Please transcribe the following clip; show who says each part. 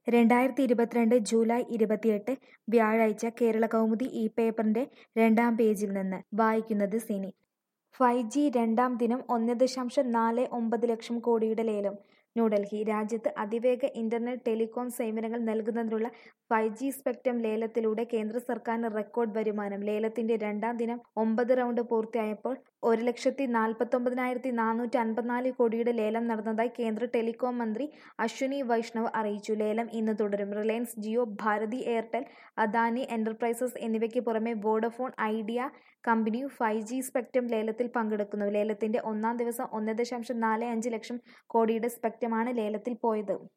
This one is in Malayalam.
Speaker 1: 2022 ജൂലൈ 28 വ്യാഴാഴ്ച കേരളകൗമുദി ഈ പേപ്പറിന്റെ 2-ാം പേജിൽ നിന്ന് വായിക്കുന്നത് സിനി. 5G രണ്ടാം ദിനം 1.49 ലക്ഷം കോടിയുടെ ലേലം. ന്യൂഡൽഹി: രാജ്യത്ത് അതിവേഗ ഇന്റർനെറ്റ് ടെലികോം സേവനങ്ങൾ നൽകുന്നതിനുള്ള 5G സ്പെക്ട്രം ലേലത്തിലൂടെ കേന്ദ്ര സർക്കാരിന് റെക്കോർഡ് വരുമാനം. ലേലത്തിന്റെ രണ്ടാം ദിനം 9 റൗണ്ട് പൂർത്തിയായപ്പോൾ 1,49,454 കോടിയുടെ ലേലം നടന്നതായി കേന്ദ്ര ടെലികോം മന്ത്രി അശ്വിനി വൈഷ്ണവ് അറിയിച്ചു. ലേലം ഇന്ന് തുടരും. റിലയൻസ് ജിയോ, ഭാരതി എയർടെൽ, അദാനി എന്റർപ്രൈസസ് എന്നിവയ്ക്ക് പുറമെ വോഡഫോൺ ഐഡിയ കമ്പനിയും 5G സ്പെക്ട്രം ലേലത്തിൽ പങ്കെടുക്കുന്നു. ലേലത്തിന്റെ ഒന്നാം ദിവസം 1.45 ലക്ഷം കോടിയുടെ സ്പെക്ട്രമാണ് ലേലത്തിൽ പോയത്.